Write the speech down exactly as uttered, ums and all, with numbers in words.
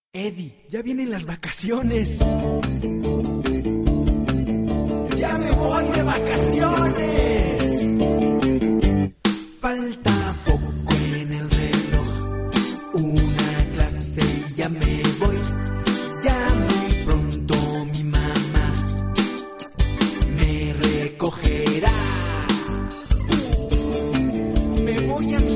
Eddie, ya vienen las vacaciones. ¡Ya me voy de vacaciones! Falta poco en el reloj, una clase y ya me voy. Ya muy pronto mi mamá me recogerá. Me voy a